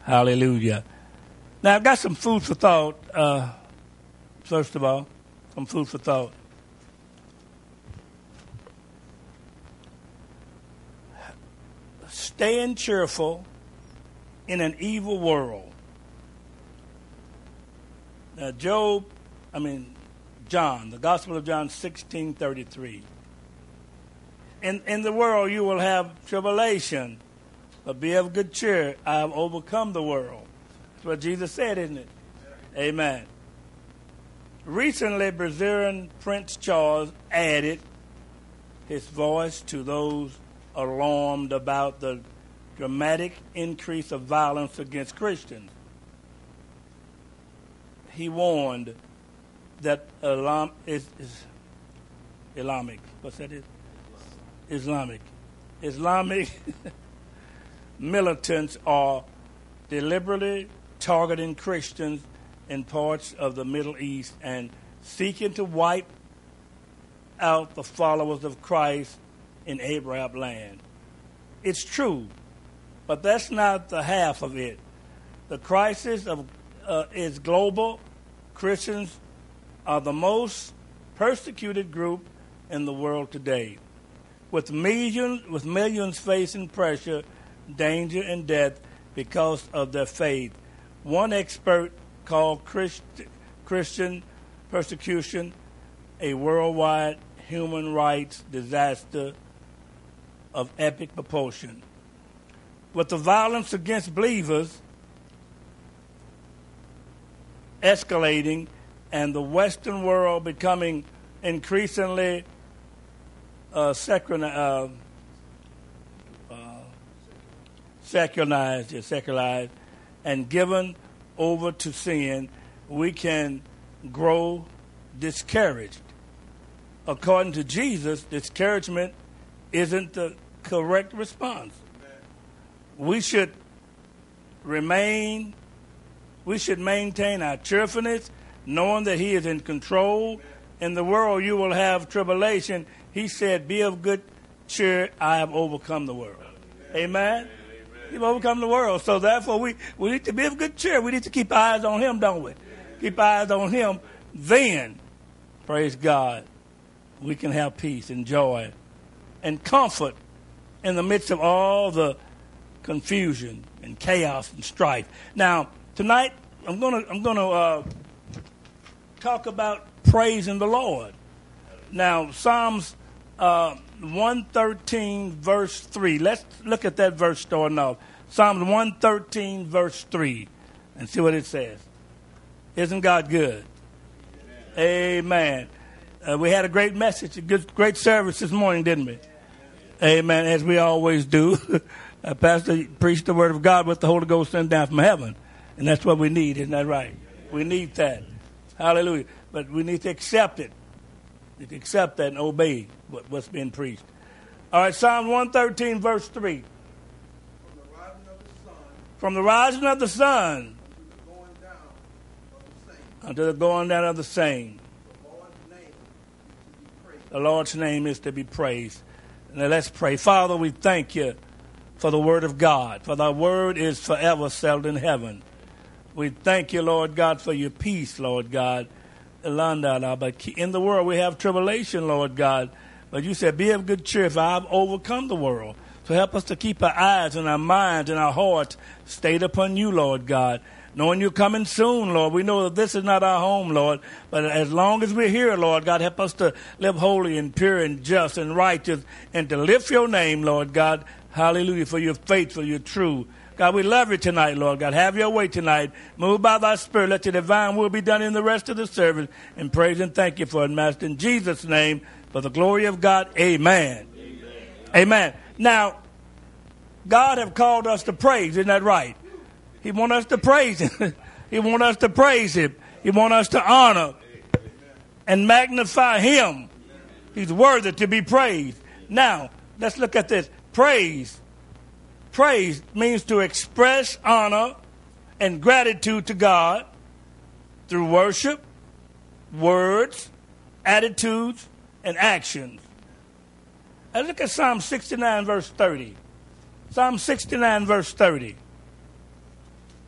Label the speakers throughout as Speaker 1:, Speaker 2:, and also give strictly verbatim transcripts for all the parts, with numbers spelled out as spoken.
Speaker 1: Hallelujah. Now, I've got some food for thought, uh, first of all, some food for thought. Staying cheerful in an evil world. Now, Job, I mean, John, the Gospel of John sixteen thirty-three. In, in the world you will have tribulation, but be of good cheer. I have overcome the world. That's what Jesus said, isn't it? Yeah. Amen. Recently, Brazilian Prince Charles added his voice to those alarmed about the dramatic increase of violence against Christians. He warned that Islam is, is Islamic. What's that? Is Islamic. Islamic militants are deliberately targeting Christians in parts of the Middle East and seeking to wipe out the followers of Christ in Arab land. It's true, but that's not the half of it. The crisis of uh, is global. Christians are the most persecuted group in the world today, with millions, with millions facing pressure, danger, and death because of their faith. One expert called Christ, Christian persecution a worldwide human rights disaster of epic proportion. With the violence against believers escalating and the Western world becoming increasingly uh, secular, uh, uh, secularized, yeah, secularized, and given over to sin, we can grow discouraged. According to Jesus, discouragement isn't the correct response. We should remain, we should maintain our cheerfulness, knowing that He is in control. In the world you will have tribulation. He said, be of good cheer, I have overcome the world. Amen? You've overcome the world. So therefore we, we need to be of good cheer. We need to keep our eyes on Him, don't we? Keep our eyes on Him. Then, praise God, we can have peace and joy and comfort in the midst of all the confusion and chaos and strife. Now, tonight I'm gonna I'm gonna uh, talk about praising the Lord. Now, Psalms uh, one thirteen verse three. Let's look at that verse starting off. Psalms one thirteen verse three, and see what it says. Isn't God good? Amen. Amen. Uh, we had a great message, a good, great service this morning, didn't we? Amen. As we always do. Uh, Pastor preached the word of God with the Holy Ghost sent down from heaven. And that's what we need, isn't that right? We need that. Hallelujah. But we need to accept it. We need to accept that and obey what, what's being preached. All right, Psalm one thirteen, verse three. From the rising of the sun, from the rising of the sun unto the going down of the same. The Lord's name is to be praised. Now let's pray. Father, we thank you for the word of God, for thy word is forever settled in heaven. We thank you, Lord God, for your peace, Lord God. In the world we have tribulation, Lord God, but you said, be of good cheer, for I have overcome the world. So help us to keep our eyes and our minds and our hearts stayed upon you, Lord God. Knowing you're coming soon, Lord, we know that this is not our home, Lord, but as long as we're here, Lord God, help us to live holy and pure and just and righteous and to lift your name, Lord God. Hallelujah, for you're faithful, you're true. God, we love you tonight, Lord God. Have your way tonight. Move by thy Spirit. Let your divine will be done in the rest of the service. And praise and thank you for it, Master. In Jesus' name, for the glory of God, amen. Amen. Amen. Now, God have called us to praise, isn't that right? He want us to praise Him. He want us to praise Him. He want us to honor and magnify Him. He's worthy to be praised. Now, let's look at this. Praise. Praise means to express honor and gratitude to God through worship, words, attitudes, and actions. Let's look at Psalm sixty-nine, verse thirty. Psalm sixty-nine, verse thirty.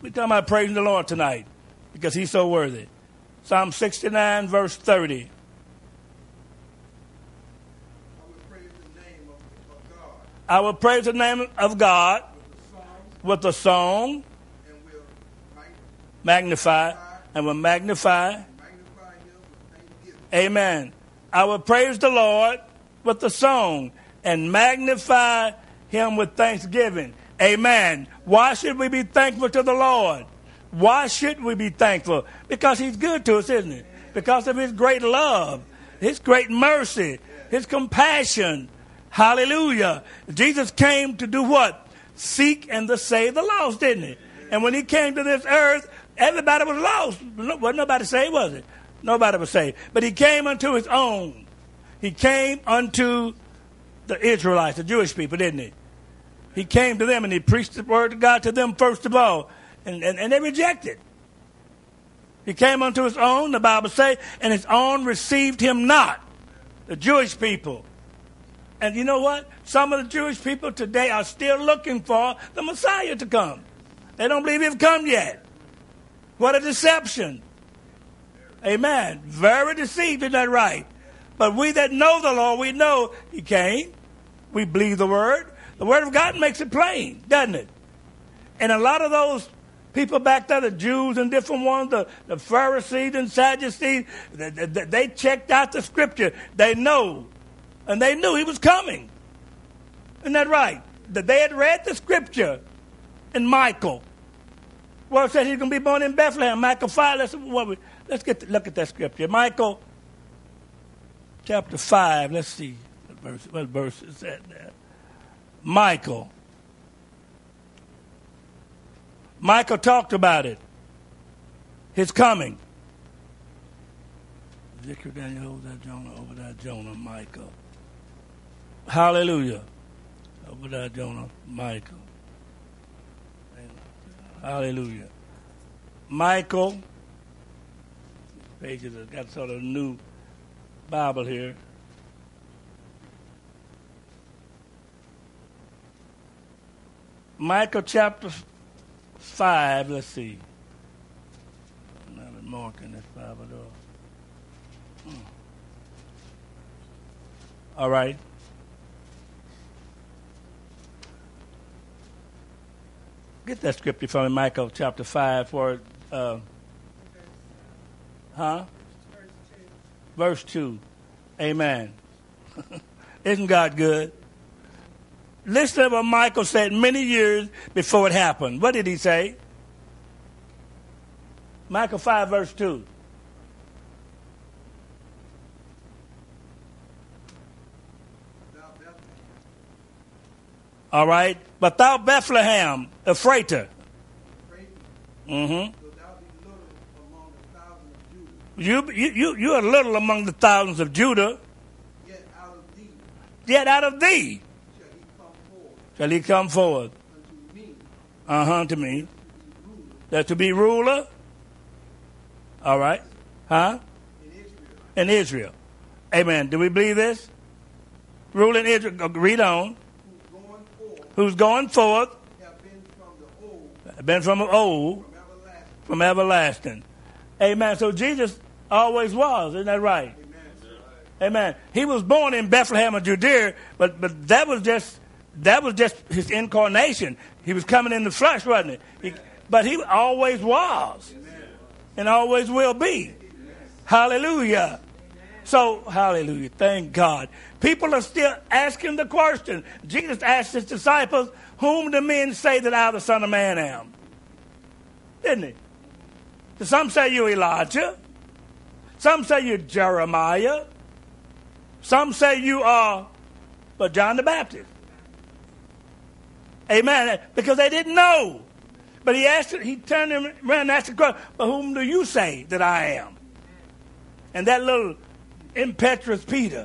Speaker 1: We're talking about praising the Lord tonight because he's so worthy. Psalm sixty-nine, verse thirty. I will praise the name of God with a song, and will magnify, and will magnify. Amen. I will praise the Lord with a song and magnify him with thanksgiving. Amen. Why should we be thankful to the Lord? Why should we be thankful? Because he's good to us, isn't he? Because of his great love, his great mercy, his compassion. Hallelujah. Jesus came to do what? Seek and to save the lost, didn't he? And when he came to this earth, everybody was lost. Wasn't nobody saved, was it? Nobody was saved. But he came unto his own. He came unto the Israelites, the Jewish people, didn't he? He came to them and he preached the word of God to them first of all. And, and, and they rejected. He came unto his own, the Bible says, and his own received him not. The Jewish people. And you know what? Some of the Jewish people today are still looking for the Messiah to come. They don't believe he's come yet. What a deception. Amen. Very deceived, isn't that right? But we that know the Lord, we know he came. We believe the word. The word of God makes it plain, doesn't it? And a lot of those people back there, the Jews and different ones, the, the Pharisees and Sadducees, they, they, they checked out the scripture. They know. And they knew he was coming. Isn't that right? That they had read the scripture in Michael. Well, it said he's going to be born in Bethlehem. Michael five. Let's, what we, let's get to, look at that scripture. Michael chapter five. Let's see. What verse, what verse is that there? Michael. Michael talked about it. His coming. Zechariah, Daniel, over that Jonah, over that Jonah, Michael. Hallelujah. Over that Jonah, Michael. Hallelujah. Michael. Pages have got sort of a new Bible here. Michael chapter five, let's see. Not a mark in this Bible though. Hmm. All right. Get that scripture from me, Michael chapter five for uh, huh? Verse two. Amen. Isn't God good? Listen to what Michael said many years before it happened. What did he say? Michael five, verse two. All right. But thou Bethlehem, Ephratah. Mm-hmm. You, you, you, you are little among the thousands of Judah. Yet out of thee. Yet out of thee. Shall he come forward? Uh-huh, to me. That to be ruler? All right. Huh? In Israel. In Israel. Amen. Do we believe this? Rule in Israel. Read on. Who's going forth? Who's going forth? Have been from the old. Have been from the old. From everlasting. From everlasting. Amen. So Jesus always was. Isn't that right? Amen. Amen. He was born in Bethlehem of Judea, but, but that was just... That was just his incarnation. He was coming in the flesh, wasn't it? He, but he always was. Amen. And always will be. Amen. Hallelujah. Amen. So, hallelujah. Thank God. People are still asking the question. Jesus asked his disciples, whom do men say that I, the Son of Man, am? Didn't he? So some say you're Elijah. Some say you're Jeremiah. Some say you are but John the Baptist. Amen. Because they didn't know. But he asked, he turned him around and asked the question, but whom do you say that I am? And that little impetuous Peter.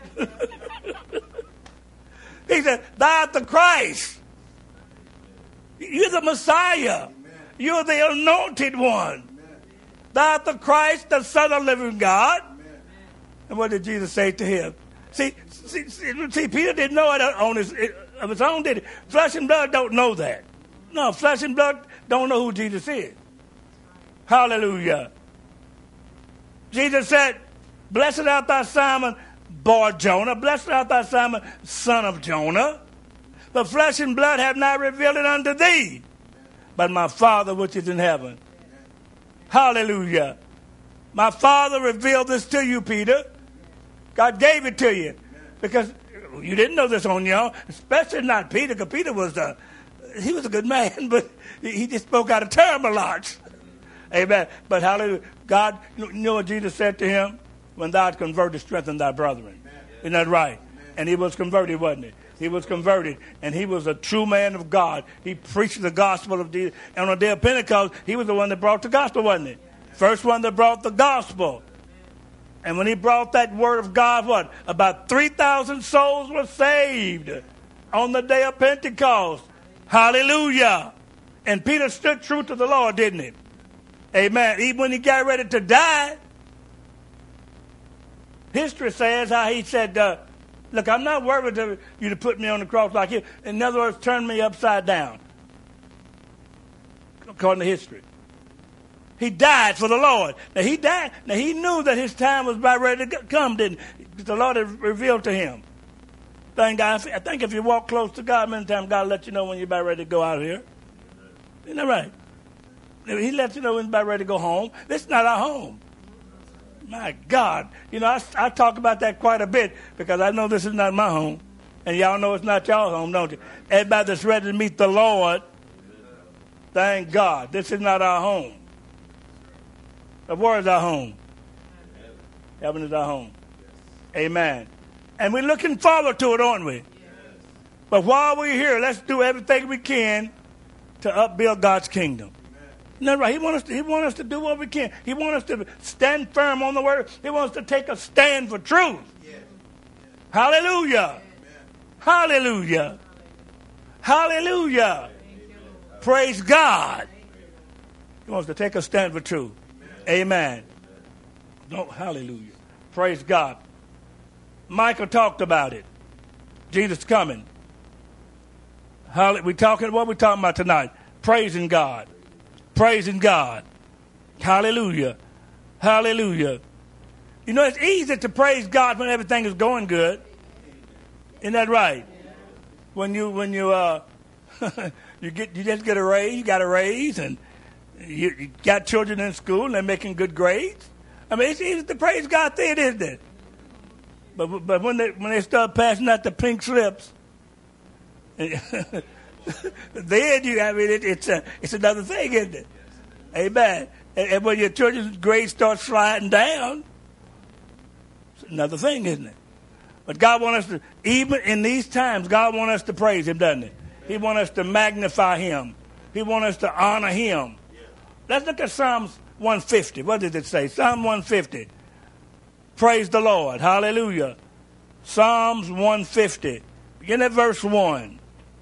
Speaker 1: He said, thou art the Christ. You're the Messiah. You're the anointed one. Thou art the Christ, the Son of the living God. And what did Jesus say to him? See, see, see, see Peter didn't know it on his, of his own, did he? Flesh and blood don't know that. No, flesh and blood don't know who Jesus is. Hallelujah. Jesus said, blessed art thou, Simon, Bar Jonah. Blessed art thou, Simon, son of Jonah. The flesh and blood have not revealed it unto thee, but my Father which is in heaven. Hallelujah. My Father revealed this to you, Peter. God gave it to you. Because you didn't know this on your own, especially not Peter, because Peter was a, he was a good man, but he just spoke out of turn a lot. Amen. But hallelujah. God, you know what Jesus said to him? When thou art converted, strengthen thy brethren. Amen. Isn't that right? Amen. And he was converted, wasn't he? He was converted, and he was a true man of God. He preached the gospel of Jesus. And on the day of Pentecost, he was the one that brought the gospel, wasn't he? First one that brought the gospel. And when he brought that word of God, what? About three thousand souls were saved on the day of Pentecost. Hallelujah. And Peter stood true to the Lord, didn't he? Amen. Even when he got ready to die, history says how he said, uh, look, I'm not worried to you to put me on the cross like you. In other words, turn me upside down. According to history. He died for the Lord. Now he died. Now he knew that his time was about ready to come, didn't he? The Lord had revealed to him. Thank God. I think if you walk close to God, many times God will let you know when you're about ready to go out of here. Isn't that right? He lets you know when you're about ready to go home. This is not our home. My God. You know, I, I talk about that quite a bit because I know this is not my home. And y'all know it's not y'all's home, don't you? Everybody that's ready to meet the Lord, thank God. This is not our home. But where is our home? Heaven is our home. Amen. And we're looking forward to it, aren't we? But while we're here, let's do everything we can to upbuild God's kingdom. No, right. He wants us to, he wants us to do what we can. He wants us to stand firm on the word. He wants us to take a stand for truth. Yeah. Hallelujah. Amen. Hallelujah. Hallelujah. Praise God. He wants to take a stand for truth. Amen. No, hallelujah. Praise God. Michael talked about it. Jesus coming. We talking what we talking about tonight? Praising God. Praising God. Hallelujah. Hallelujah. You know, it's easy to praise God when everything is going good. Isn't that right? When you when you uh you get you just get a raise, you got a raise, and you, you got children in school and they're making good grades. I mean, it's easy to praise God then, isn't it? But but when they when they start passing out the pink slips, then you, I mean, it, it's a, it's another thing, isn't it? Amen. And, and when your children's grades start sliding down, it's another thing, isn't it? But God wants us to, even in these times, God wants us to praise Him, doesn't He? He wants us to magnify Him. He wants us to honor Him. Let's look at Psalms one fifty. What did it say? Psalm one fifty. Praise the Lord. Hallelujah. Psalms one fifty. Begin at verse one.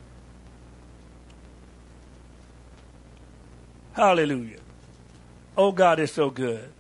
Speaker 1: Hallelujah. Oh, God is so good.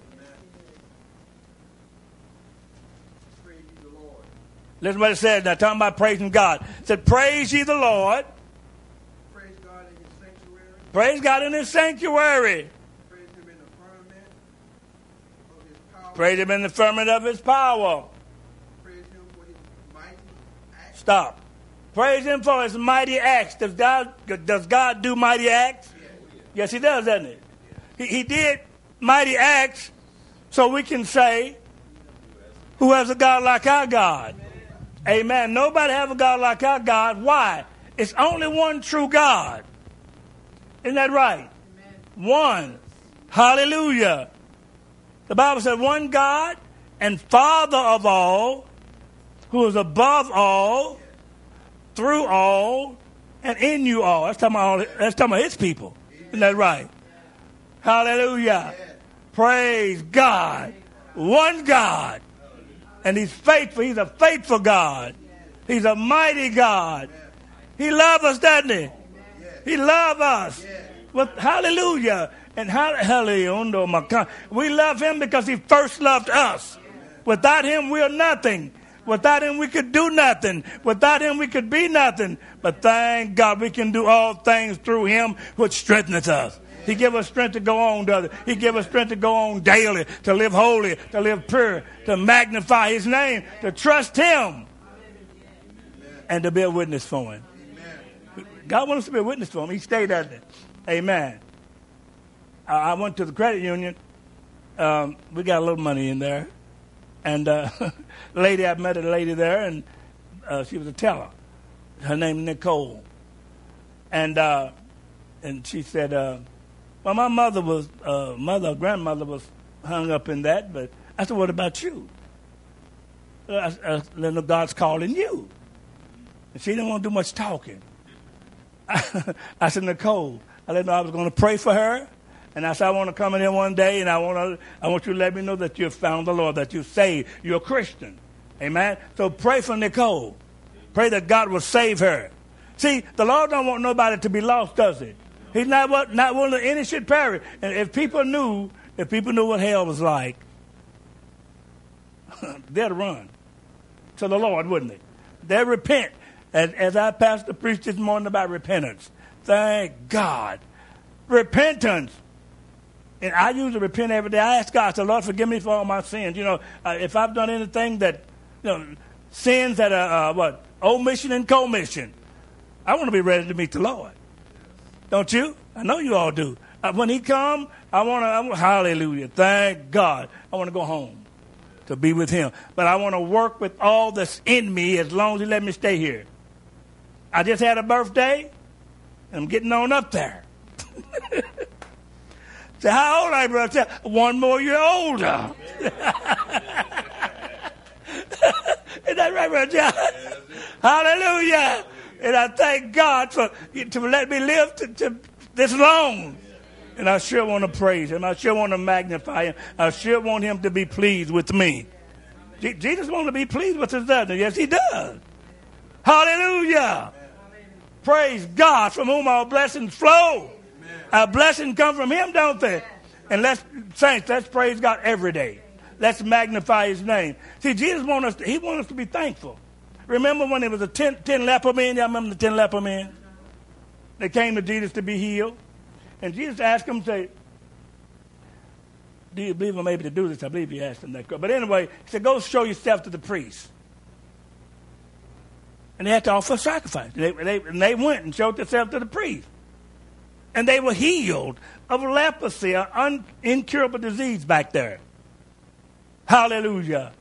Speaker 2: Praise ye the Lord.
Speaker 1: Listen what it says now, talking about praising God. It said, praise ye the Lord.
Speaker 2: Praise God in His sanctuary.
Speaker 1: Praise God in His sanctuary.
Speaker 2: Praise Him in the firmament of His power.
Speaker 1: Praise Him in the firmament of His power.
Speaker 2: Praise Him for His mighty acts.
Speaker 1: Stop. Praise Him for His mighty acts. Does God, does God do mighty acts? Yes, yes He does, doesn't He? He, he did mighty acts so we can say, who has a God like our God? Amen. Amen. Nobody have a God like our God. Why? It's only one true God. Isn't that right? Amen. One. Hallelujah. The Bible said one God and Father of all, who is above all, through all, and in you all. That's talking about, all, that's talking about His people. Isn't that right? Hallelujah. Praise God. One God. And He's faithful. He's a faithful God. He's a mighty God. He loves us, doesn't He? He loves us. Well, hallelujah. And hallelujah. We love Him because He first loved us. Without Him, we are nothing. Without him, we could do nothing. Without him, we could be nothing. But thank God we can do all things through him which strengthens us. He give us strength to go on, brother. He give us strength to go on daily, to live holy, to live pure, to magnify his name, to trust him, and to be a witness for him. God wants us to be a witness for him. He stayed at it. Amen. I, I went to the credit union. Um, we got a little money in there. And uh, the lady, I met a lady there, and uh, she was a teller. Her name is Nicole. And uh, and she said, uh, well, my mother was, uh, mother, grandmother was hung up in that, but I said, what about you? Uh, I, I, God's calling you. And she didn't want to do much talking. I said, Nicole, I let her know I was going to pray for her. And I said, I want to come in here one day, and I want to, I want you to let me know that you've found the Lord, that you're saved, you're a Christian. Amen? So pray for Nicole. Pray that God will save her. See, the Lord don't want nobody to be lost, does he? He's not what, not willing that any should perish. And if people knew, if people knew what hell was like, they'd run to the Lord, wouldn't they? They'd repent. As, as our pastor preached this morning about repentance. Thank God. Repentance. And I usually repent every day. I ask God, I say, Lord, forgive me for all my sins. You know, uh, if I've done anything that, you know, sins that are, uh, what, omission and commission, I want to be ready to meet the Lord. Don't you? I know you all do. Uh, when he come, I want to, I want, hallelujah, thank God. I want to go home to be with him. But I want to work with all that's in me as long as he let me stay here. I just had a birthday, and I'm getting on up there. Say, how old are you, brother? One more year older. Is that right, brother John? Hallelujah. And I thank God for to let me live to, to this long. And I sure want to praise him. I sure want to magnify him. I sure want him to be pleased with me. Je- Jesus wants to be pleased with us, doesn't he? Yes, he does. Hallelujah. Praise God, from whom our blessings flow. Our blessings come from him, don't they? And let's, saints, let's praise God every day. Let's magnify his name. See, Jesus wants us to, he wants us to be thankful. Remember when there was a ten, ten leper men? Y'all remember the ten leper men? They came to Jesus to be healed. And Jesus asked them, say, do you believe I'm able to do this? I believe he asked them that. But anyway, he said, go show yourself to the priest. And they had to offer a sacrifice. And they, they, and they went and showed themselves to the priest. And they were healed of leprosy, an un- incurable disease back there. Hallelujah.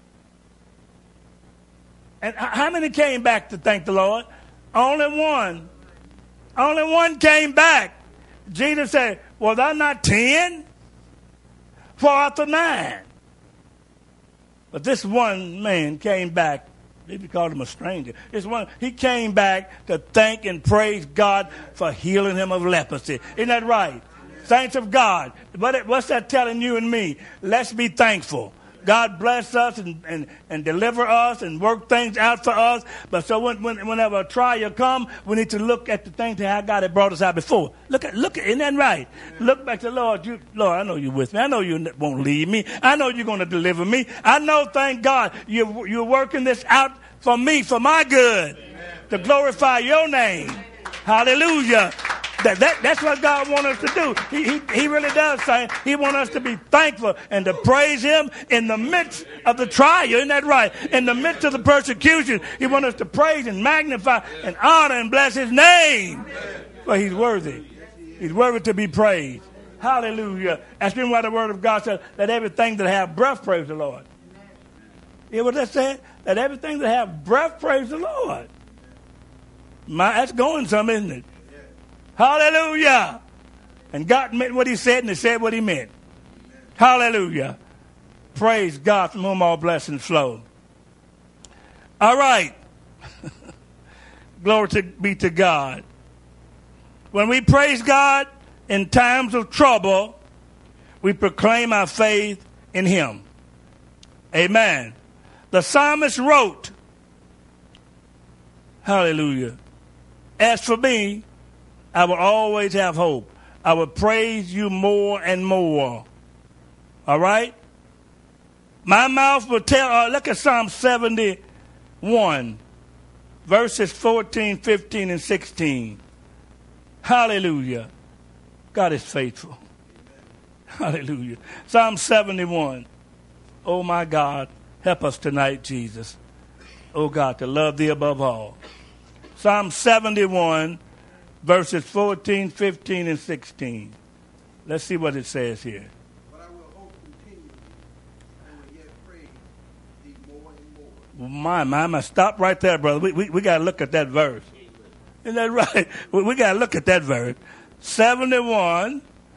Speaker 1: And how many came back to thank the Lord? Only one. Only one came back. Jesus said, well, there not ten? Four out of nine. But this one man came back. Maybe called him a stranger. This one, he came back to thank and praise God for healing him of leprosy. Isn't that right? Saints of God. What, what's that telling you and me? Let's be thankful. God bless us and, and, and deliver us and work things out for us. But so when, when, whenever a trial come, we need to look at the things that how God had brought us out before. Look at, look at, isn't that right? Amen. Look back to the Lord. You, Lord, I know you're with me. I know you won't leave me. I know you're going to deliver me. I know, thank God, you're, you're working this out for me, for my good, Amen. To glorify your name. Amen. Hallelujah. That, that, that's what God wants us to do. He, he, he really does say he wants us to be thankful and to praise him in the midst of the trial. Isn't that right? In the midst of the persecution, he wants us to praise and magnify and honor and bless his name. For he's worthy. He's worthy to be praised. Hallelujah. That's been why the word of God says, let everything that have breath praise the Lord. You hear what that said? Let everything that have breath praise the Lord. My, that's going some, isn't it? Hallelujah. And God meant what he said, and he said what he meant. Hallelujah. Praise God, from whom all blessings flow. All right. Glory to be to God. When we praise God in times of trouble, we proclaim our faith in him. Amen. The psalmist wrote, hallelujah, as for me, I will always have hope. I will praise you more and more. All right? My mouth will tell, uh, look at Psalm seventy-one, verses fourteen, fifteen, and sixteen. Hallelujah. God is faithful. Hallelujah. Psalm seventy-one. Oh, my God, help us tonight, Jesus. Oh, God, to love thee above all. Psalm seventy-one, verses fourteen, fifteen, and sixteen. Let's see what it says here.
Speaker 2: But I will hope continually, and will yet praise thee more and more.
Speaker 1: My, my, my. Stop right there, brother. We, we, we got to look at that verse. Isn't that right? We, we got to look at that verse. seventy-one,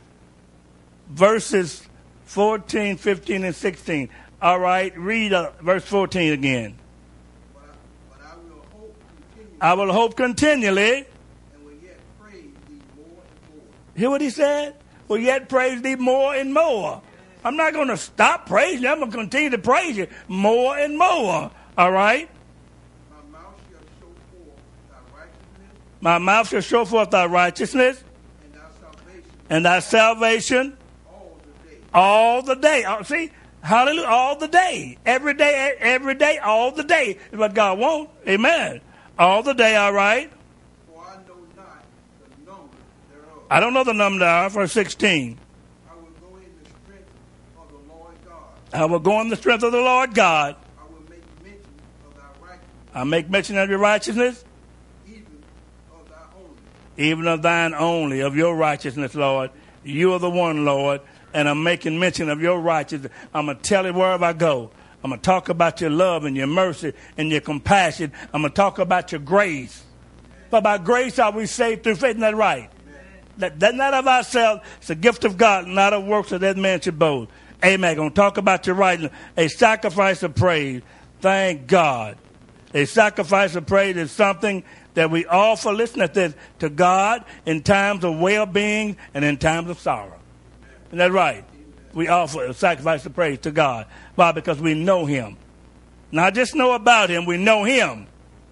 Speaker 1: verses fourteen, fifteen, and sixteen. All right, read uh, verse fourteen again.
Speaker 2: But I, but I will hope continually,
Speaker 1: I will hope continually.
Speaker 2: and will yet praise thee more and more.
Speaker 1: Hear what he said? Will yet praise thee more and more. I'm not going to stop praising you. I'm going to continue to praise you more and more. All right?
Speaker 2: My mouth shall show forth thy righteousness,
Speaker 1: My mouth shall show forth thy righteousness
Speaker 2: and thy salvation
Speaker 1: and thy salvation
Speaker 2: all the day.
Speaker 1: all the day. Oh, see? Hallelujah. All the day. Every day, every day, all the day is what God wants. Amen. All the day, all right?
Speaker 2: For I know not the number thereof.
Speaker 1: I don't know the number now, verse sixteen.
Speaker 2: I will go in the strength of the Lord God.
Speaker 1: I will go in the strength of the Lord God.
Speaker 2: I will make mention of thy righteousness,
Speaker 1: I make mention of your righteousness,
Speaker 2: even of thy holiness.
Speaker 1: even of thine only, of your righteousness, Lord. You are the one, Lord. And I'm making mention of your righteousness. I'm going to tell it wherever I go. I'm going to talk about your love and your mercy and your compassion. I'm going to talk about your grace. For by grace are we saved through faith. Isn't that right? That, that not of ourselves. It's a gift of God, not of works that that man should boast. Amen. Going to talk about your righteousness. A sacrifice of praise. Thank God. A sacrifice of praise is something that we offer, listen to this, to God in times of well-being and in times of sorrow. Isn't that right? We offer a sacrifice of praise to God. Why? Because we know him. Not just know about him, we know him.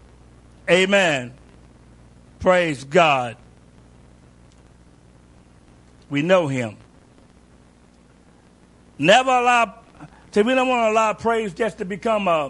Speaker 1: Amen. Praise God. We know him. Never allow, see, we don't want to allow praise just to become a,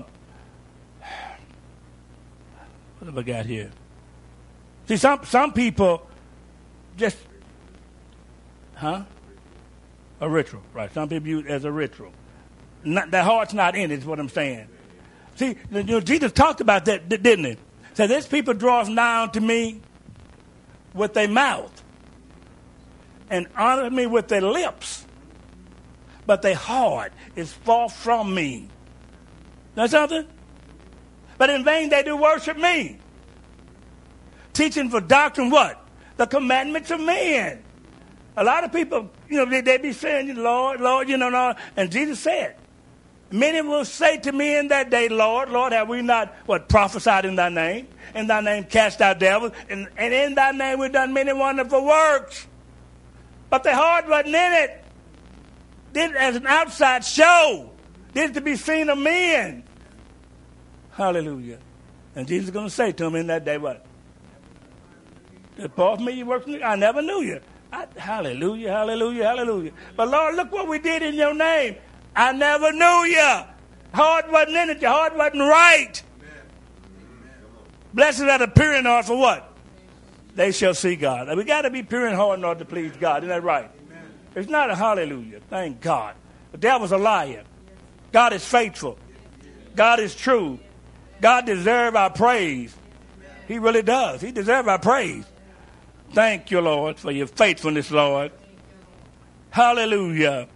Speaker 1: what have I got here? See, some, some people just, huh? A ritual, right? Some people use it as a ritual. Not, their heart's not in it, is what I'm saying. See, you know, Jesus talked about that, didn't he? Said, this people draws nigh unto me with their mouth and honor me with their lips, but their heart is far from me. Know something? But in vain they do worship me. Teaching for doctrine what? The commandments of men. A lot of people, you know, they, they be saying, Lord, Lord, you know, Lord. And Jesus said, many will say to me in that day, Lord, Lord, have we not, what, prophesied in thy name? In thy name cast out devils? And, and in thy name we've done many wonderful works. But their heart wasn't in it. Did it as an outside show. Did it to be seen of men. Hallelujah. And Jesus is going to say to them in that day, what? Depart from me, you work for me. I never knew you. I, hallelujah, hallelujah, hallelujah. But Lord, look what we did in your name. I never knew you. Heart wasn't in it. Your heart wasn't right. Amen. Blessed are the pure in heart for what? They shall see God. We got to be pure in heart in order to please God. Isn't that right? Amen. It's not a hallelujah. Thank God. The devil's a liar. God is faithful. God is true. God deserves our praise. He really does. He deserves our praise. Thank you, Lord, for your faithfulness, Lord. Hallelujah.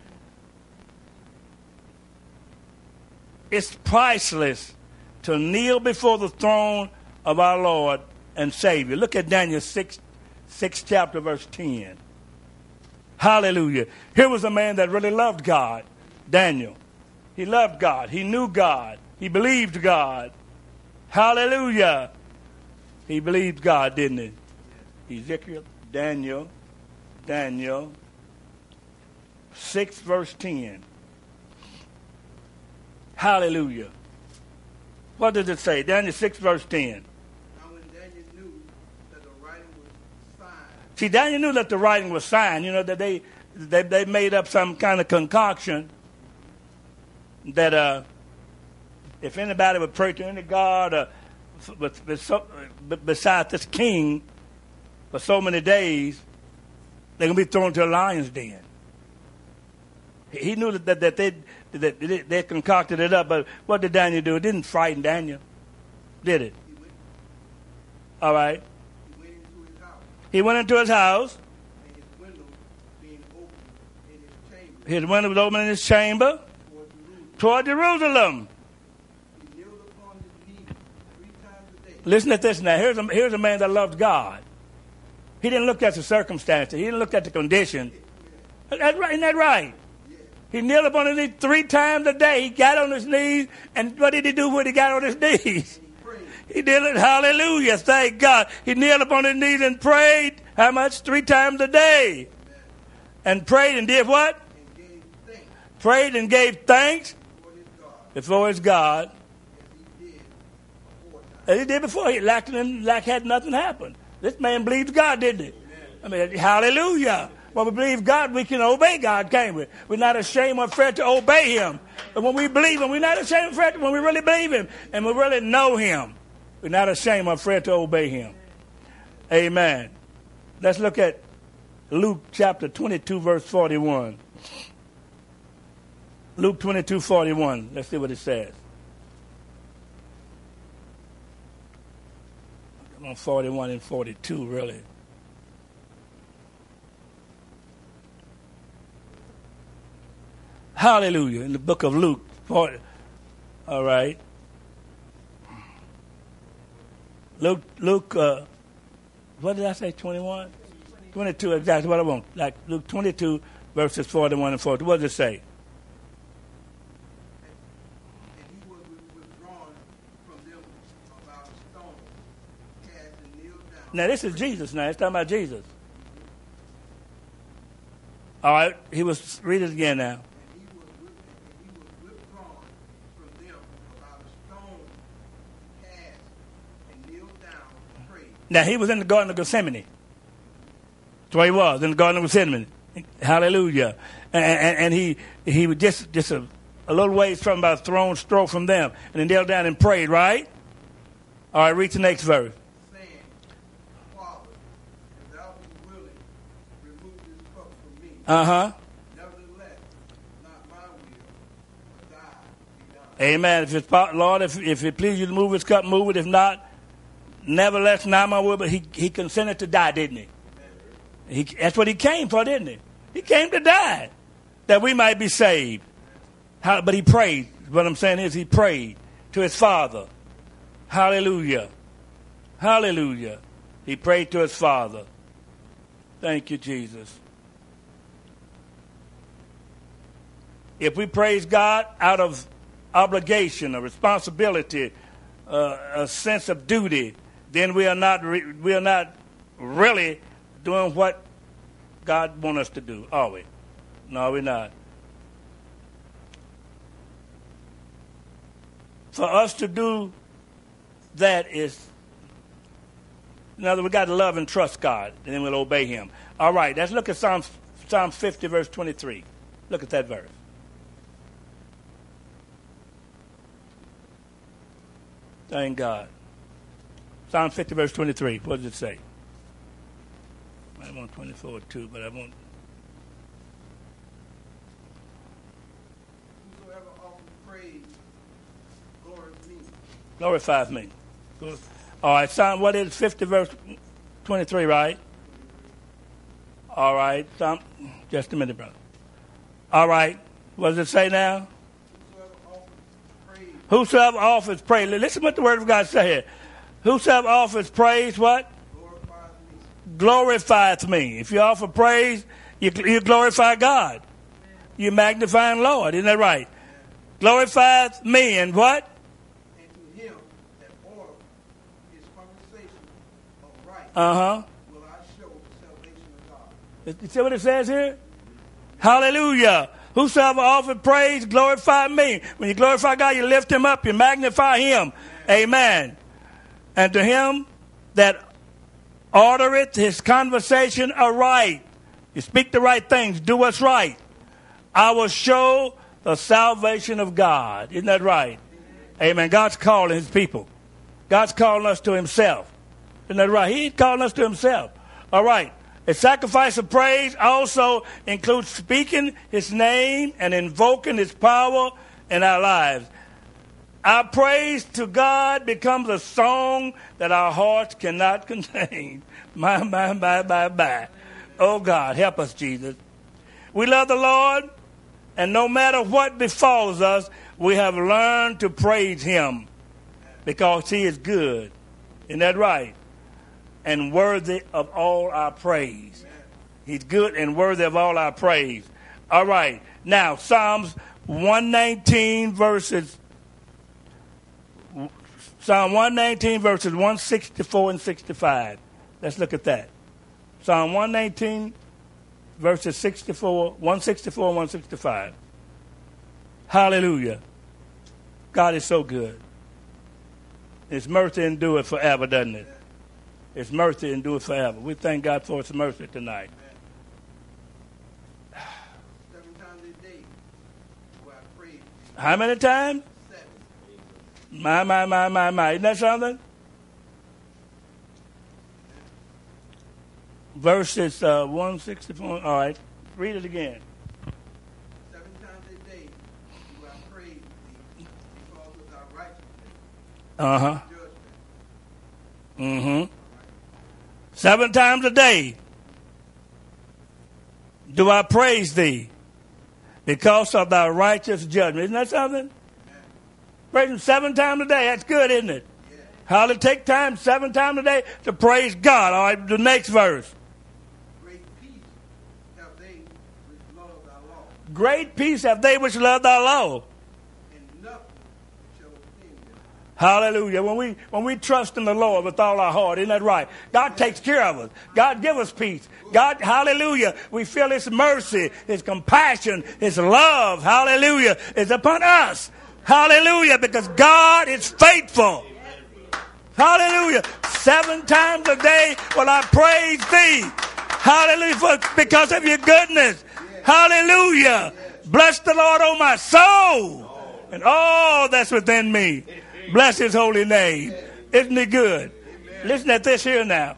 Speaker 1: It's priceless to kneel before the throne of our Lord and Savior. Look at Daniel six, six chapter, verse ten. Hallelujah. Here was a man that really loved God, Daniel. He loved God. He knew God. He believed God. Hallelujah. He believed God, didn't he? Ezekiel, Daniel, Daniel, six verse ten. Hallelujah. What does it say? Daniel six verse ten.
Speaker 2: Now when Daniel knew that the writing was signed.
Speaker 1: See, Daniel knew that the writing was signed. You know, that they, they, they made up some kind of concoction. that uh, if anybody would pray to any god uh, but, but so, but besides this king for so many days, they're going to be thrown to a lion's den. He knew that, that, they, that they, they concocted it up, but what did Daniel do? It didn't frighten Daniel, did it? All right. He went into his house. His window was open in his chamber toward Jerusalem. Listen to this now. Here's a, here's a man that loved God. He didn't look at the circumstances. He didn't look at the condition. That's right. Isn't that right? He kneeled upon his knees three times a day. He got on his knees. And what did he do when he got on his knees? He did it. Hallelujah. Thank God. He kneeled upon his knees and prayed. How much? Three times a day. And prayed and did what? Prayed and gave thanks before his God. As he did before. He lacked, like had nothing happened. This man believed God, didn't he? I mean, hallelujah. When we believe God, we can obey God, can't we? We're not ashamed or afraid to obey him. But when we believe him, we're not ashamed or afraid. When we really believe him and we really know him, we're not ashamed or afraid to obey him. Amen. Let's look at Luke chapter twenty-two, verse forty-one. Luke twenty-two, forty-one. Let's see what it says. On forty-one and forty-two, really. Hallelujah. In the book of Luke. forty. All right. Luke, Luke, uh, what did I say, twenty-one? twenty-two, exactly what I want. Like Luke twenty-two, verses forty-one and forty. What does it say?
Speaker 2: And he was withdrawn from them about a stone, cast and kneeled down.
Speaker 1: Now, this is Jesus now. It's talking about Jesus. All right. He was, read it again now. Now, he was in the Garden of Gethsemane. That's where he was, in the Garden of Gethsemane. Hallelujah. And, and, and he he was just, just a, a little ways from about a throne's stroke from them. And he knelt down and prayed, right? All right, read the next verse.
Speaker 2: Saying, Father, if thou be willing, remove this cup from me.
Speaker 1: Uh-huh.
Speaker 2: Nevertheless, not my will, but thy be done.
Speaker 1: Amen. If it's, Lord, if, if it pleases you to move this cup, move it. If not, nevertheless, not my will, but he, he consented to die, didn't he? he? That's what he came for, didn't he? He came to die, that we might be saved. How, but he prayed. What I'm saying is he prayed to his Father. Hallelujah. Hallelujah. He prayed to his Father. Thank you, Jesus. If we praise God out of obligation, a responsibility, uh, a sense of duty, then we are not re- we are not really doing what God wants us to do, are we? No, we're not. For us to do that is, in other words, we got to love and trust God, and then we'll obey him. All right, let's look at Psalm, Psalm fifty, verse twenty-three. Look at that verse. Thank God. Psalm fifty, verse twenty-three. What does it say? I want twenty-four too, but I won't.
Speaker 2: Whosoever offers praise, glorifies me.
Speaker 1: Glorifies me. All right, Psalm, what is fifty, verse twenty-three, right? All right, Psalm, just a minute, brother. All right, what does it say now?
Speaker 2: Whosoever offers praise,
Speaker 1: Whosoever offers praise. Listen what the word of God says here. Whosoever offers praise, what?
Speaker 2: glorifies me.
Speaker 1: Glorifieth me. If you offer praise, you, you glorify God. You magnify the Lord. Isn't that right? Glorifieth me and what?
Speaker 2: And to him that ordereth his conversation of right
Speaker 1: Uh-huh.
Speaker 2: will I show the salvation of God.
Speaker 1: You see what it says here? Hallelujah. Whosoever offered praise, glorify me. When you glorify God, you lift him up, you magnify him. Amen. And to him that ordereth his conversation aright. You speak the right things, do what's right. I will show the salvation of God. Isn't that right? Amen. God's calling his people. God's calling us to himself. Isn't that right? He's calling us to himself. All right. A sacrifice of praise also includes speaking his name and invoking his power in our lives. Our praise to God becomes a song that our hearts cannot contain. My, my, my, my, my. Oh, God, help us, Jesus. We love the Lord, and no matter what befalls us, we have learned to praise him because he is good. Isn't that right? And worthy of all our praise. He's good and worthy of all our praise. All right. Now, Psalms one nineteen verses Psalm one nineteen verses one sixty-four and sixty-five. Let's look at that. Psalm one nineteen verses sixty-four, one sixty-four and one sixty-five. Hallelujah. God is so good. His mercy endures forever, doesn't it? His mercy endures forever. We thank God for his mercy tonight.
Speaker 2: Seven times a day, do I praise you?
Speaker 1: How many times?
Speaker 2: Seven.
Speaker 1: My, my, my, my, my. Isn't that something? Verses uh, one sixty-four. All right. Read it again.
Speaker 2: Seven times a day, do I praise thee because of thy righteousness.
Speaker 1: Uh-huh.
Speaker 2: Judgment.
Speaker 1: Mm-hmm. Seven times a day do I praise thee because of thy righteous judgment. Isn't that something? Praise him seven times a day. That's good, isn't it?
Speaker 2: Yeah.
Speaker 1: How to take time seven times a day to praise God. All right, the next verse.
Speaker 2: Great peace have they which love thy law,
Speaker 1: Great peace have they which love thy law.
Speaker 2: and nothing shall offend them.
Speaker 1: Hallelujah. When we when we trust in the Lord with all our heart, isn't that right? God takes care of us. God give us peace. God, hallelujah, we feel his mercy, his compassion, his love, hallelujah, is upon us. Hallelujah, because God is faithful. Hallelujah. Seven times a day will I praise thee. Hallelujah, for, because of your goodness. Hallelujah. Bless the Lord, oh my soul, and all that's within me. Bless his holy name. Isn't he good? Listen at this here now.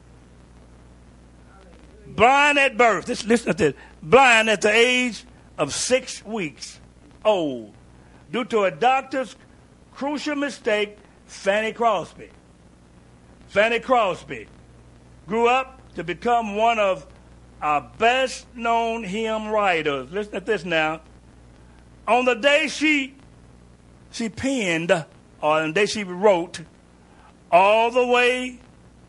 Speaker 1: Blind at birth. This, listen at this. Blind at the age of six weeks old. Due to a doctor's crucial mistake, Fanny Crosby. Fanny Crosby grew up to become one of our best-known hymn writers. Listen at this now. On the day she she penned, or on the day she wrote, "All the way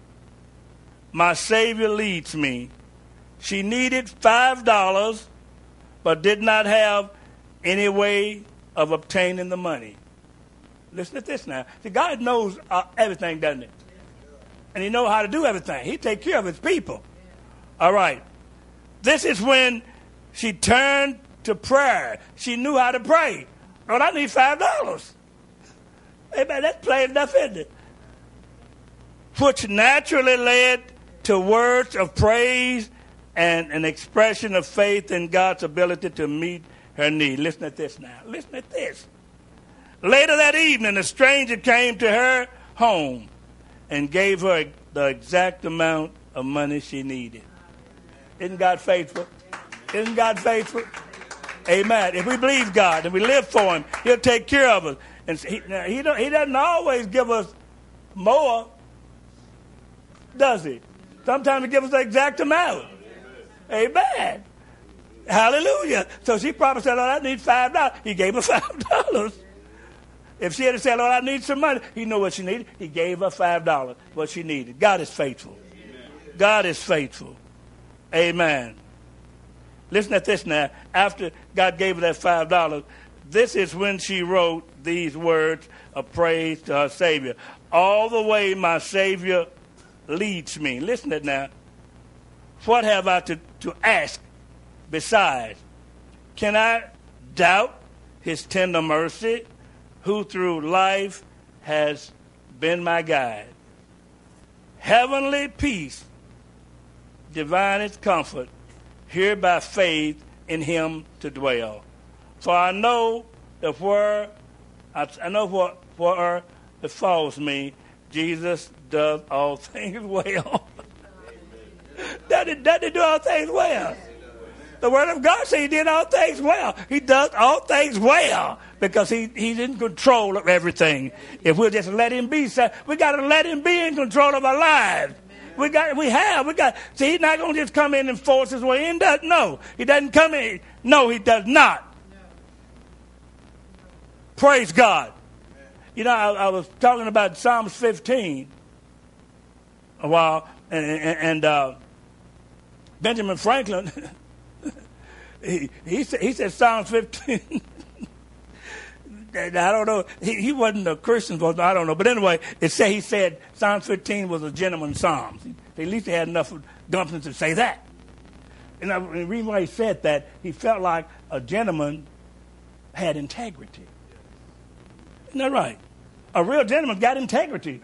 Speaker 1: my Savior leads me," she needed five dollars, but did not have any way of obtaining the money. Listen to this now. See, God knows uh, everything, doesn't he? And he knows how to do everything. He takes care of his people. All right. This is when she turned to prayer. She knew how to pray. Lord, I need five dollars. Amen. That's plain enough, isn't it? Which naturally led to words of praise and an expression of faith in God's ability to meet her need. Listen at this now. Listen at this. Later that evening, a stranger came to her home and gave her the exact amount of money she needed. Isn't God faithful? Isn't God faithful? Amen. If we believe God and we live for him, he'll take care of us. And he, now, he, don't, he doesn't always give us more, does he? Sometimes he gives us the exact amount. Amen. Hallelujah. So she probably said, Lord, I need five dollars. He gave her five dollars. If she had said, Lord, I need some money, he knew what she needed. He gave her five dollars, what she needed. God is faithful. Amen. God is faithful. Amen. Listen at this now. After God gave her that five dollars, this is when she wrote these words of praise to her Savior. All the way my Savior leads me. Listen to it now. What have I to, to ask besides? Can I doubt his tender mercy, who through life has been my guide? Heavenly peace, divinest comfort, here by faith in him to dwell. For I know that where I, I know what where befalls me, Jesus does all things well. Doesn't he do all things well? The Word of God says he did all things well. He does all things well because he, he's in control of everything. If we'll just let him be, we got to let him be in control of our lives. We got, we have, we got. See, he's not going to just come in and force his way in. Does no, he doesn't come in. No, he does not. Praise God. You know, I, I was talking about Psalms fifteen a while, and, and, and uh, Benjamin Franklin. He he said, he said Psalms fifteen. I don't know. He, he wasn't a Christian, I don't know. But anyway, it said he said Psalms fifteen was a gentleman's psalm. At least he had enough gumption to say that. And I, the reason why he said that, he felt like a gentleman had integrity. Isn't that right? A real gentleman got integrity.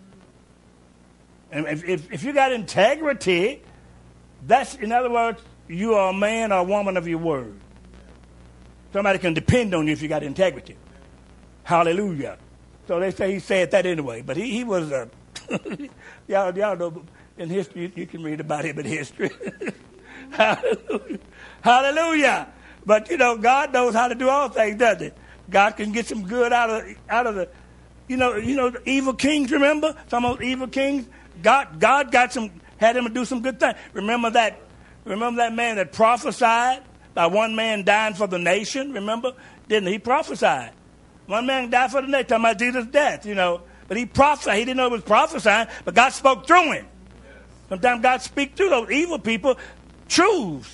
Speaker 1: And if, if, if you got integrity, that's, in other words, you are a man or a woman of your word. Somebody can depend on you if you got integrity. Hallelujah. So they say he said that anyway. But he, he was a... y'all, y'all know in history, you, you can read about him in history. Hallelujah. Hallelujah. But, you know, God knows how to do all things, doesn't he? God can get some good out of out of the... You know, you know the evil kings, remember? Some of those evil kings. God, God got some... Had him to do some good things. Remember that... Remember that man that prophesied by one man dying for the nation? Remember? Didn't he? He prophesied. One man died for the nation, talking about Jesus' death, you know. But he prophesied. He didn't know he was prophesying, but God spoke through him. Sometimes God speaks through those evil people, truths.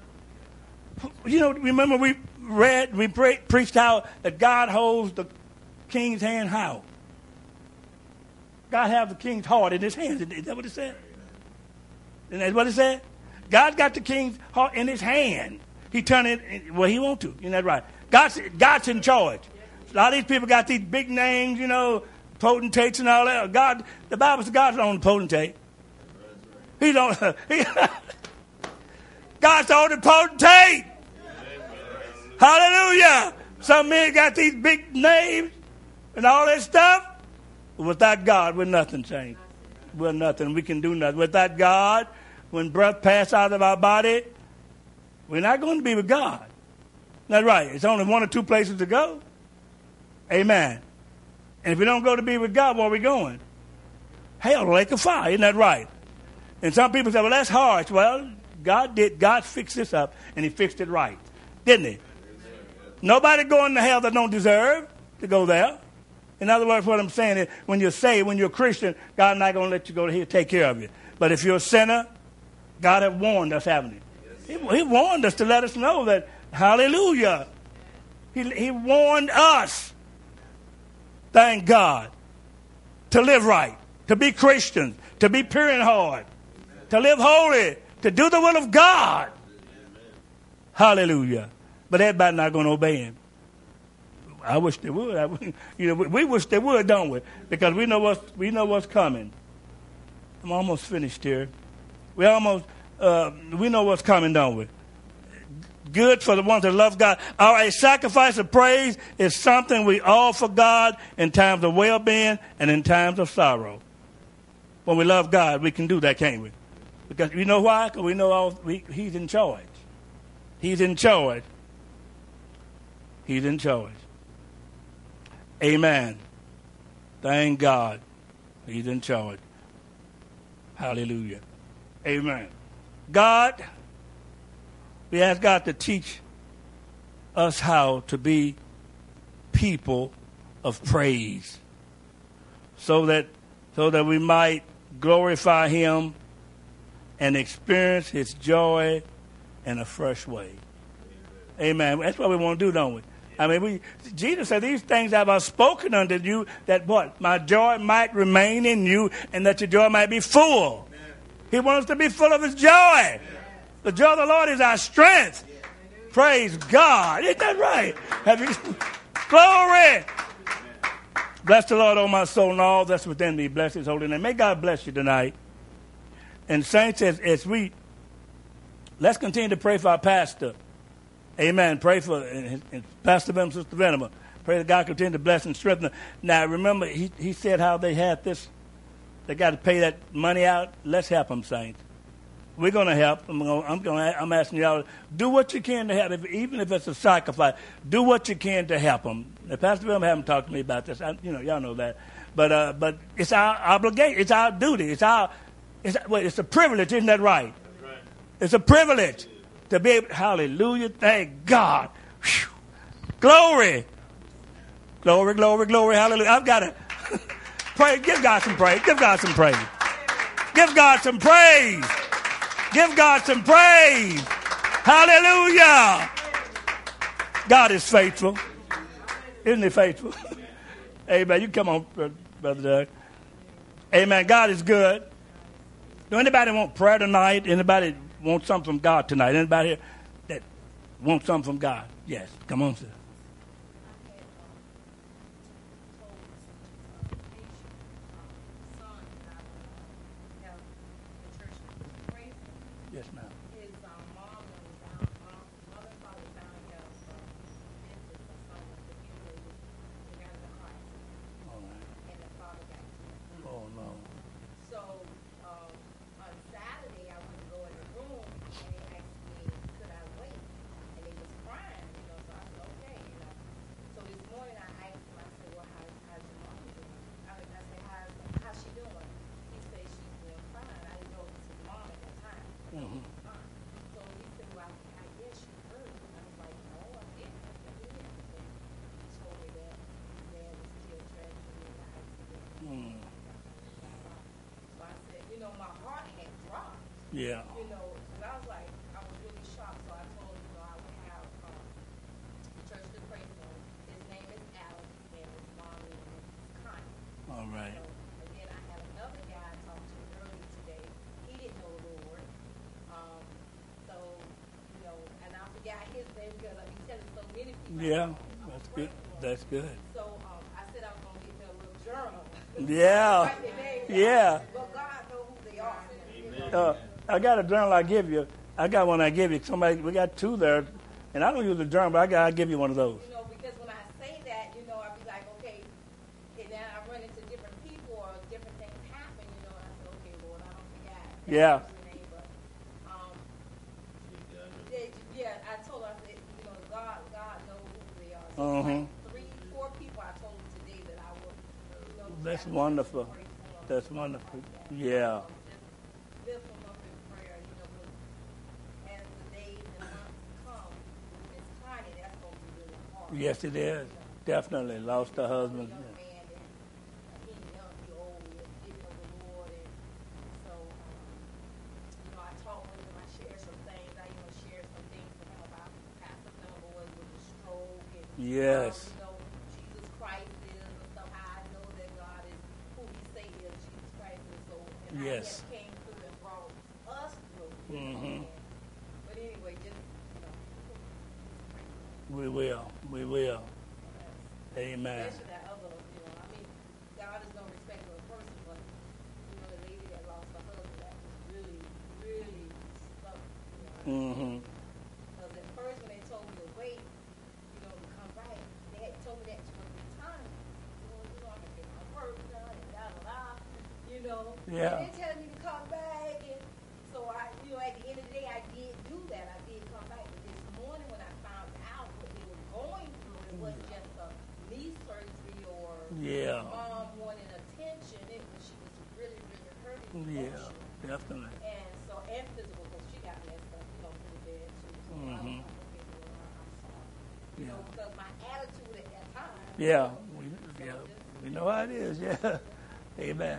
Speaker 1: You know, remember we read, we pre- preached how that God holds the king's hand how? God has the king's heart in his hands. Is that what it said? Isn't that what it said? God got the king's heart in his hand. He turned it well he want to. Isn't that right? God's, God's in charge. A lot of these people got these big names, you know, potentates and all that. God, the Bible says God's the only potentate. He don't. He, God's the only potentate. Hallelujah. Some men got these big names and all that stuff. But without God, we're nothing, saints. We're nothing. We can do nothing. Without God, when breath passes out of our body, we're not going to be with God. That's right. It's only one or two places to go. Amen. And if we don't go to be with God, where are we going? Hell, lake of fire. Isn't that right? And some people say, well, that's harsh. Well, God did. God fixed this up, and he fixed it right. Didn't he? Nobody going to hell that don't deserve to go there. In other words, what I'm saying is, when you're saved, when you're a Christian, God's not going to let you go to here take care of you. But if you're a sinner, God has warned us, haven't he? He, he warned us to let us know that, hallelujah, he, he warned us, thank God, to live right, to be Christians, to be pure in heart, to live holy, to do the will of God. Hallelujah. But everybody's not going to obey him. I wish they would. I, you know, we, we wish they would, don't we? Because we know what's, we know what's coming. I'm almost finished here. We almost, uh, we know what's coming, don't we? Good for the ones that love God. All right, sacrifice of praise is something we offer God in times of well-being and in times of sorrow. When we love God, we can do that, can't we? Because you know why? Because we know all, we, he's in charge. He's in charge. He's in charge. Amen. Thank God. He's in charge. Hallelujah. Amen. God, we ask God to teach us how to be people of praise so that so that we might glorify him and experience his joy in a fresh way. Amen. That's what we want to do, don't we? I mean, we, Jesus said, these things have I spoken unto you, that what? My joy might remain in you, and that your joy might be full. Amen. He wants us to be full of his joy. Amen. The joy of the Lord is our strength. Yes. Praise God. Isn't that right? Have you, glory. Amen. Bless the Lord, O my soul, and all that's within me. Bless his holy name. May God bless you tonight. And saints, as, as we, let's continue to pray for our pastor. Amen. Pray for and, and Pastor Venom, Sister Venom. Pray that God continue to bless and strengthen them. Now, remember, he, he said how they had this. They got to pay that money out. Let's help them, saints. We're going to help. I'm going. I'm going. I'm asking y'all, do what you can to help. If, even if it's a sacrifice, do what you can to help them. Now, Pastor Bill haven't talked to me about this. I, you know, y'all know that. But uh, but it's our obligation. It's our duty. It's our. It's wait. It's a privilege, isn't that right? That's right. It's a privilege to be able. Hallelujah! Thank God. Whew. Glory. Glory. Glory. Glory. Hallelujah. I've got to pray. Give God some praise. Give God some praise. Give God some praise. Give God some praise. Hallelujah. God is faithful. Isn't he faithful? Amen. You come on, Brother Doug. Amen. God is good. Do anybody want prayer tonight? Anybody want something from God tonight? Anybody here that want something from God? Yes. Come on, sir. Yes, ma'am.
Speaker 3: His um, mom was down, mom, mother and father was down here for Memphis or something, but anyway, they got in a car accident,
Speaker 1: All right.
Speaker 3: and the father got killed.
Speaker 1: Oh, no.
Speaker 3: So um, on Saturday, I went to go in the room, and they asked me, could I wait? And they was crying, you know, so I said, okay, you know. So this morning, I asked him, I said, well, how, how's your mom doing? I, mean, I said, how's, how's she doing? He said, she's doing fine. I didn't know it was his mom at that time.
Speaker 1: Mm-hmm.
Speaker 3: So he said, well, I guess you heard. I was like, no, I didn't. I didn't. He told me that his dad was killed tragically in the accident.
Speaker 1: Mm.
Speaker 3: So I said, you know, my heart had dropped.
Speaker 1: Yeah.
Speaker 3: You know, because I was like, I was really shocked. So I told him, you know, I would have um, the church to pray for him. His name is Alex, and his mom is Connie.
Speaker 1: All right.
Speaker 3: So, and then I had another guy I talked to earlier today. He didn't know the Lord. Um, so, you know, and I forgot his name because I've been telling so many people.
Speaker 1: Yeah.
Speaker 3: I was
Speaker 1: That's
Speaker 3: praying
Speaker 1: good.
Speaker 3: for him.
Speaker 1: That's good.
Speaker 3: So um, I said I was going to get them a little journal.
Speaker 1: Yeah.
Speaker 3: Write their names down.
Speaker 1: Yeah.
Speaker 3: But God knows who they are. You know?
Speaker 1: Uh, I got a journal I give you. I got one I give you. Somebody, we got two there, and I don't use the journal, but I got I give you one of those.
Speaker 3: You know, because when I say that, you know, I'd be like, okay, and then I run into different people or different things happen, you know, and I said, okay, Lord, I don't forget. that
Speaker 1: Yeah.
Speaker 3: person's name, but, um, they, yeah, I told her, I said, you know, God, God knows who they are. So
Speaker 1: Uh-huh.
Speaker 3: like three, four people I told them today that I would, you know,
Speaker 1: That's
Speaker 3: ask them to
Speaker 1: wonderful.
Speaker 3: pray for them.
Speaker 1: That's wonderful.
Speaker 3: Like that.
Speaker 1: Yeah.
Speaker 3: Um, just lift them up in prayer, you know, 'cause as the days and months come, Miss Connie, that's going to be really hard.
Speaker 1: Yes, it is. Definitely lost her husband.
Speaker 3: Young man, and he young, he old, he didn't know the Lord, and so, um, you know, I talked with him, I shared some things, I, you know, shared some things with him about Pastor Dunboy with the stroke, and,
Speaker 1: Yes.
Speaker 3: um, you know, who Jesus Christ is, and stuff, how I know that God is who he say he is, Jesus Christ is, so, and how
Speaker 1: Yes.
Speaker 3: he came through and brought us through, you know,
Speaker 1: Mhm.
Speaker 3: and, but anyway, just, you know,
Speaker 1: We will. We will. Amen.
Speaker 3: especially that other, you know, I mean, God is no respecter of person, but, you know, the lady that lost her husband, that was really, really stuck, you know.
Speaker 1: Mm-hmm.
Speaker 3: Because at first when they told me to wait, you know, to come back, they had told me that two or three times. Well, you know, I can get my work done and da da da, you know.
Speaker 1: Yeah.
Speaker 3: And they telling me to come back, and so I, you know, at the end of the day, I did do that. I did come back. But this morning when I found out what they were going through, it wasn't just a knee surgery or
Speaker 1: Yeah.
Speaker 3: mom wanting attention. It was she was really, really hurting.
Speaker 1: Yeah.
Speaker 3: emotionally.
Speaker 1: Definitely.
Speaker 3: And so, and physical, because she got messed up, you know, pretty bad too. So I was
Speaker 1: Mhm.
Speaker 3: like, okay, Lord, I'm sorry. You
Speaker 1: Yeah.
Speaker 3: know, because my attitude at that time.
Speaker 1: Yeah. We, yeah. We know how it is. Yeah. Amen.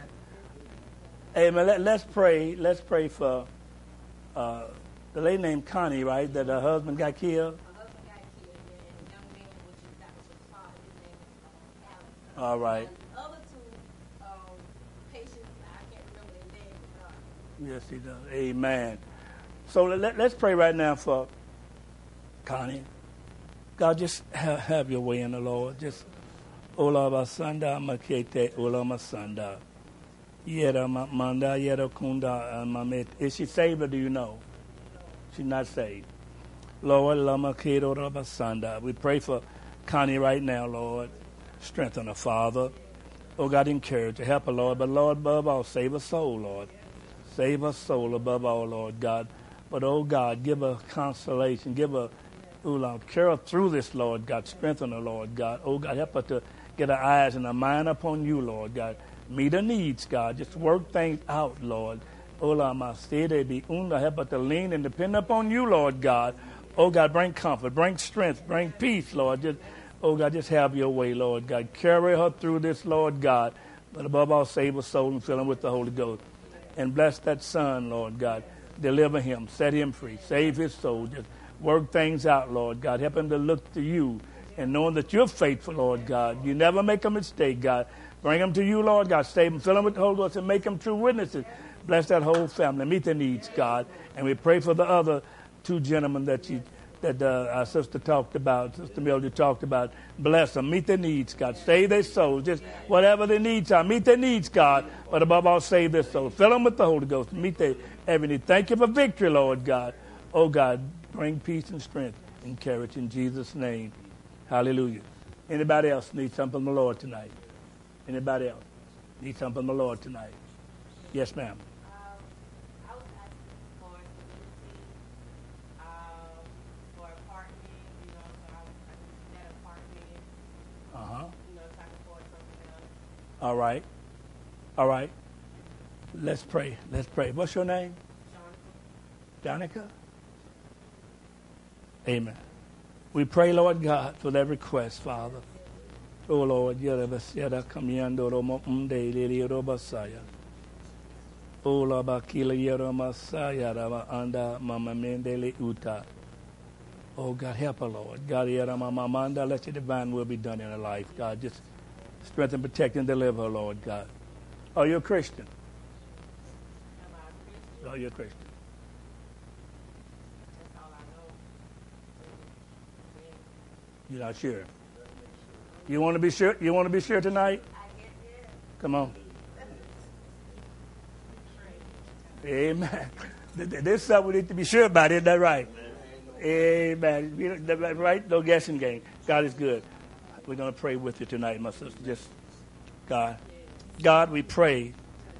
Speaker 1: Amen. Let, let's pray. Let's pray for uh, the lady named Connie, right? That her husband got killed.
Speaker 3: My husband got killed, and the young man, which is that was her father, his name is um, Alex.
Speaker 1: All right.
Speaker 3: And the other two um, patients, I can't remember their names, but God.
Speaker 1: Yes, he does. Amen. So let, let's pray right now for Connie. God, just have, have your way in the Lord. Just Ola basanda makete ola masanda. Yera ma- manda yera kunda uh, mamet. Is she saved or do you know? She's not saved. Lord, lama kedo rabasanda. We pray for Connie right now, Lord. Strengthen her, Father. Oh, God, encourage her. Help her, Lord. But, Lord, above all, save her soul, Lord. Save her soul above all, Lord God. But, oh, God, give her consolation. Give her, oh, Lord, carry her through this, Lord God. Strengthen her, Lord God. Oh, God, help her to get her eyes and her mind upon you, Lord God. Meet her needs, God. Just work things out, Lord. Oh, Lord, my state be unda. Help her to lean and depend upon you, Lord God. Oh, God, bring comfort, bring strength, bring peace, Lord. Just, oh, God, just have your way, Lord God. Carry her through this, Lord God. But above all, save her soul and fill her with the Holy Ghost. And bless that son, Lord God. Deliver him, set him free, save his soul. Just work things out, Lord God. Help him to look to you and knowing that you're faithful, Lord God. You never make a mistake, God. Bring them to you, Lord God. Save them, fill them with the Holy Ghost, and make them true witnesses. Bless that whole family. Meet their needs, God. And we pray for the other two gentlemen that you, that uh, our sister talked about, Sister Mildred talked about. Bless them. Meet their needs, God. Save their souls. Just whatever their needs are. Meet their needs, God. But above all, save their souls. Fill them with the Holy Ghost. Meet their every need. Thank you for victory, Lord God. Oh, God, bring peace and strength and courage in Jesus' name. Hallelujah. Anybody else need something from the Lord tonight? Anybody else need something from the Lord tonight? Yes, ma'am. All right. All right. Let's pray. Let's pray. What's your name? Danica. Amen. We pray, Lord God, for that request, Father. Oh, Lord. Oh, la bakila yero masaya rava anda mama mendele uta. Oh, God, help her, Lord. God, yera mama manda, let your divine will be done in her life. God, just strengthen, protect, and deliver her, Lord God. Are you a Christian? Are you a Christian? You're not sure. You want to be sure? You want to be sure tonight? Come on. Amen. This is something we need to be sure about. Isn't that right? Amen. You know, right? No guessing game. God is good. We're going to pray with you tonight, my sister. Just, God. God, we pray.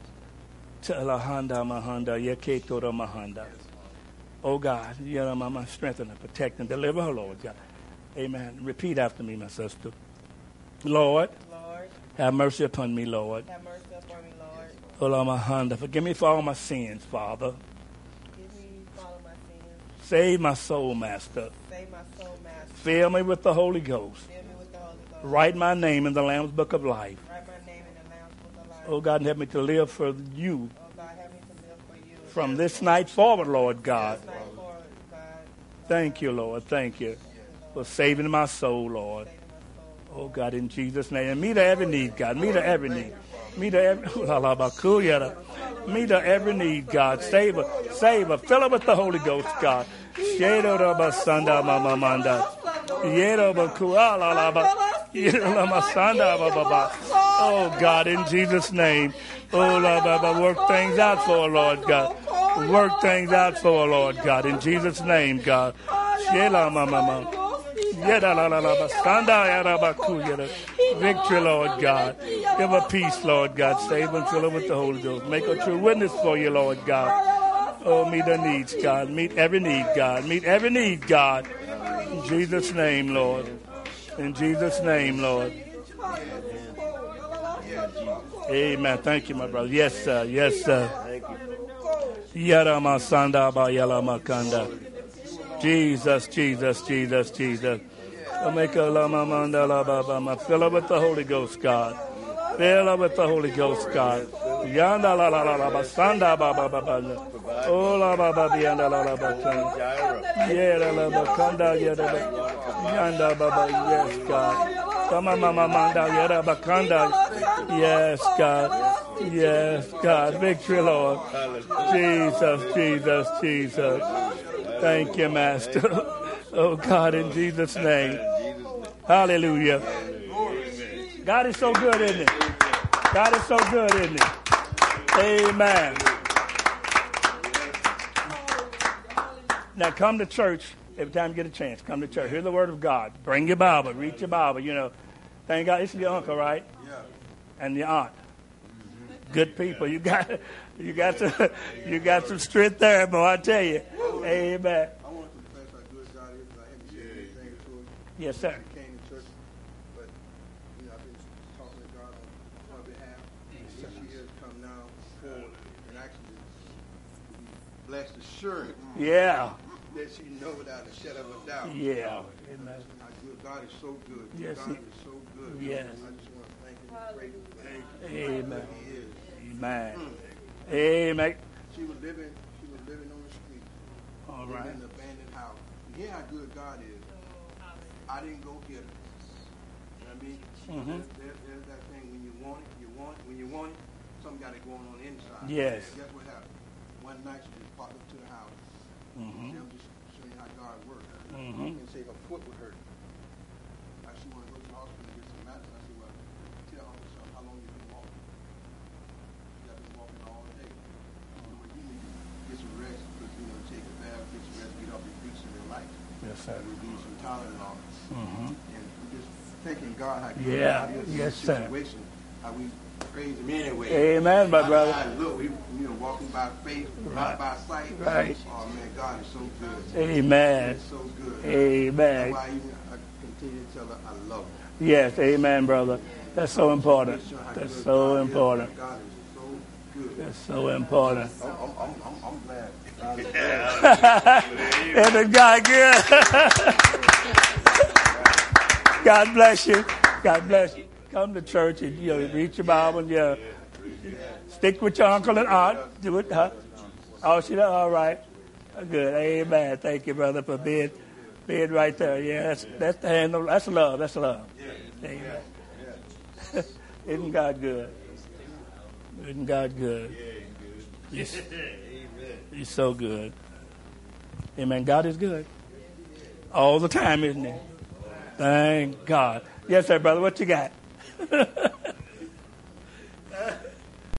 Speaker 1: Oh, God. Strengthen her, protect and deliver her, Lord God. Amen. Repeat after me, my sister. Lord,
Speaker 4: Lord,
Speaker 1: have mercy upon me, Lord.
Speaker 4: have mercy upon me, Lord.
Speaker 1: Olamahanda, forgive me for all my sins, Father.
Speaker 4: Give me for all my sins.
Speaker 1: Save my soul, Master.
Speaker 4: Save my soul, Master.
Speaker 1: Fill me with the Holy Ghost.
Speaker 4: Fill me with the Holy Ghost.
Speaker 1: Write my name in the Lamb's Book of Life.
Speaker 4: Write my name in the Lamb's Book of Life.
Speaker 1: Oh, God, help me to live for you
Speaker 4: Oh, God, help me to live for you.
Speaker 1: from this night forward, Lord God.
Speaker 4: This night forward, God.
Speaker 1: Thank you, Lord. Thank you for saving my soul, Lord.
Speaker 4: Saving my soul.
Speaker 1: Oh, God, in Jesus' name. And meet her every need, God. Meet her every need. Meet her every, meet her every need, God. Save her. Save her. Fill her with the Holy Ghost, God. Oh, God, in Jesus' name. Oh, Lord, work things out for her, Lord God. Work things out for her, Lord God. In Jesus' name, God. Victory, Lord God. Give her peace, Lord God. Save and fill her with the Holy Ghost. Make her true witness for you, Lord God. Oh, meet her needs, God. Meet every need, God. Meet every need, God. In Jesus' name, Lord. In Jesus' name, Lord. Amen. Thank you, my brother. Yes, sir. Yes, sir. Yara masanda ba yala makanda. Jesus, Jesus, Jesus, Jesus. Make a la manda la ba ba. Fill her with the Holy Ghost, God. Fill her with the Holy Ghost, God. Yanda la la la la ba sanda ba ba ba ba. Oh la ba ba yanda la la ba kanda. Yeah la ba kanda yada ba. Yanda ba ba. Yes, God. Come on, mama manda yada ba kanda. Yes, God. Yes, God. Victory, Lord. Jesus, Jesus, Jesus. Thank you, Master. Oh, God, in Jesus' name. Hallelujah. God is so good, isn't it? God is so good, isn't it? Amen. Now come to church Every time you get a chance, come to church. Hear the word of God. Bring your Bible. Read your Bible. You know, thank God. This is your uncle, right?
Speaker 2: Yeah.
Speaker 1: And your aunt. Good people. You got, you got some, you got some strength there, boy. I tell you. Amen.
Speaker 2: I want to confess how good God is. I haven't said anything to him.
Speaker 1: Yes, sir.
Speaker 2: I came to church, but you know, I've been talking to God on her behalf. And she has come now forward and actually be blessed assurance
Speaker 1: Yeah.
Speaker 2: that she know without a shadow of a doubt.
Speaker 1: Yeah. Amen.
Speaker 2: How good God is so good.
Speaker 1: Yes,
Speaker 2: God
Speaker 1: he-
Speaker 2: is so good.
Speaker 1: Yes.
Speaker 2: I just want to thank him and praise him for how
Speaker 1: Amen.
Speaker 2: good he is.
Speaker 1: Amen. Amen.
Speaker 2: She was living, she was living on the street.
Speaker 1: All
Speaker 2: living
Speaker 1: right.
Speaker 2: in an abandoned house. You hear how good God is. I didn't go get her. You know what I mean?
Speaker 1: Mhm.
Speaker 2: There, there's that thing when you want it, you want it. When you want it, something got it going on inside.
Speaker 1: Yes.
Speaker 2: Guess what happened? One night she just popped up to the house.
Speaker 1: Mhm.
Speaker 2: See, I'm just showing you how God works.
Speaker 1: Mhm.
Speaker 2: And say her foot would hurt. I she want to go to the hospital and get some medicine. I said, well, tell Uncle Son how long you been walking. She got been walking all day. I said, well, you need to get some rest because you know take a bath, get some rest, get off your feet in your life.
Speaker 1: Yes, sir.
Speaker 2: And we need some Tylenol.
Speaker 1: Mhm.
Speaker 2: And we're just thanking God how good
Speaker 1: Yeah.
Speaker 2: God is in
Speaker 1: Yes,
Speaker 2: this
Speaker 1: sir.
Speaker 2: situation. How we praise him anyway.
Speaker 1: Amen, my
Speaker 2: How
Speaker 1: brother.
Speaker 2: God look, we, you know, walking by faith,
Speaker 1: Right.
Speaker 2: not by sight.
Speaker 1: Right.
Speaker 2: Oh man, God is so good.
Speaker 1: Amen.
Speaker 2: He's so good.
Speaker 1: Amen.
Speaker 2: That's why I, even, I continue to tell her I love her.
Speaker 1: Yes, amen, brother. That's so important.
Speaker 2: Just show how
Speaker 1: That's
Speaker 2: good
Speaker 1: so
Speaker 2: God is.
Speaker 1: important.
Speaker 2: God is so good.
Speaker 1: That's so important.
Speaker 2: I'm, I'm, I'm, I'm, I'm glad. God is good.
Speaker 1: Isn't God good? God bless you. God bless you. Come to church and you know, read your Bible and you know, stick with your uncle and aunt. Do it, huh? Oh, she does. All right. Good. Amen. Thank you, brother, for being being right there. Yeah, that's that's the hand. of- That's love. That's love. Amen. Isn't God good? Isn't God good? He's, he's so good. Amen. God is good. All the time, isn't he? Thank God. Yes, sir, brother. What you got?